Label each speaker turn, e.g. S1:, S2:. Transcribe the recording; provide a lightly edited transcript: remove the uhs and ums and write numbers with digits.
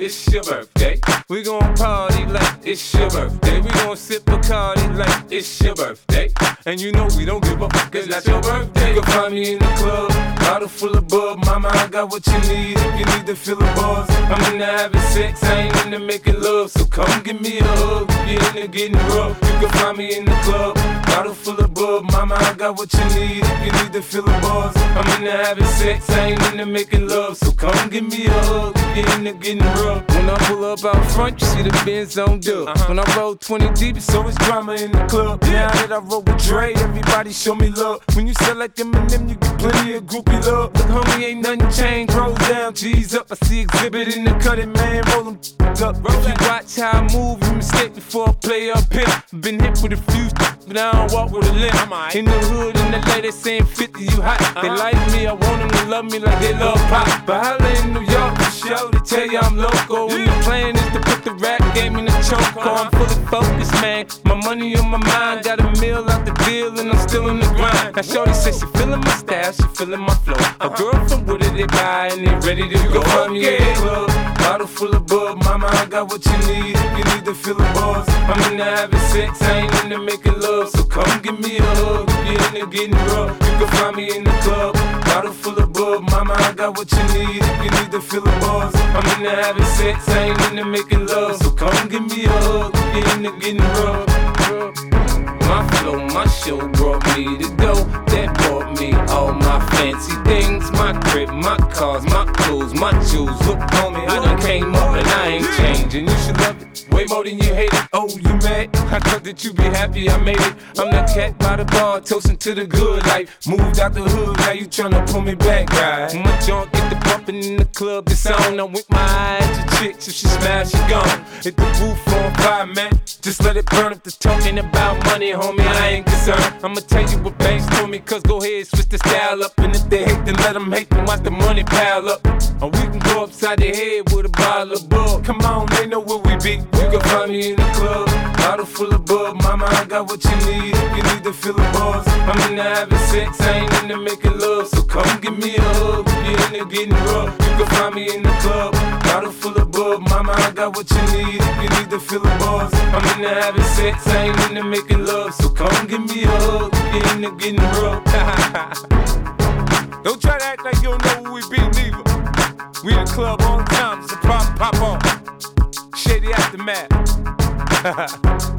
S1: it's your birthday. We gon' party like it's your birthday. We gon' sip Bacardi like it's your birthday. And you know we don't give a fuck, it's not your birthday. You can find me in the club, bottle full of bub. Mama, I got what you need if you need to feel the buzz. I'm into having sex, I ain't into making love. So come give me a hug if you're into getting rough. You can find me in the club, bottle full of bub. Mama, I got what you need if you need to feel the buzz. I'm into having sex, I ain't into making love. So come give me a hug if you're into getting rough. When I pull up out front, you see the Benz on dub. When I roll 20 deep, it's always drama in the club. Now that I roll with Dre, everybody show me love. When you sell like Eminem, you get plenty of groupie love. Look, homie, ain't nothing changed. Roll down, G's up. I see exhibit in the cutting, man. Roll them up. If you watch how I move, you mistake before I play up here. Been hit with a few, but I don't walk with a limp. In the hood, in the LA, they saying 50, you hot. They like me, I want them to love me like they love pop. But holla in New York, for sure, they tell you I'm local. When the plan is to put the rap game in the choke. I'm fully focused, man. My money on my mind, got a meal out the deal, and I'm still in the grind. Now shorty says she feeling my style, she feeling my flow. A girl from Wooded, they buy and they ready to go. Find me in the club, bottle full of bub. Mama, I got what you need if you need to feel the buzz. I'm into having sex, I ain't into making love. So come give me a hug if you're into getting rough. You can find me in the club, bottle full of bub. Mama, I got what you need if you need to feel the buzz. I'm into having sex, I ain't into making love. So come give me a hug if you're into getting rough. My flow, my show brought me to go. That brought me all my fancy things. My crib, my cars, my clothes, my shoes. Look, homie, I done came up and I ain't changing. You should love it way more than you hate it. Oh, you mad? I thought that you be happy I made it. I'm that cat by the bar, toasting to the good life. Moved out the hood, now you tryna pull me back, right? My junk get the bumping in the club, it's on. I'm with my eyes to chicks, if she smash, she gone. Hit the roof on fire, man. Just let it burn if the talking about money, homie, I ain't concerned. I'ma tell you what banks told me, cause go ahead, switch the style up. And if they hate, then let them hate, then watch the money pile up. Or we can go upside the head with a bottle of bug. Come on, they know where we be. You can find me in the club, bottle full of bub. Mama, I got what you need if you need to feel the buzz. I'm into having sex, I ain't into making love. So come give me a hug if you're into getting rough. You can find me in the club, bottle full of bub. Mama, I got what you need if you need to feel the buzz. I'm into having sex, I ain't into making love. So come give me a hug if you're into getting rough. Don't try to act like you don't know who we be, neither. We in the club all the time, it's a problem, pop on. Shady Aftermath.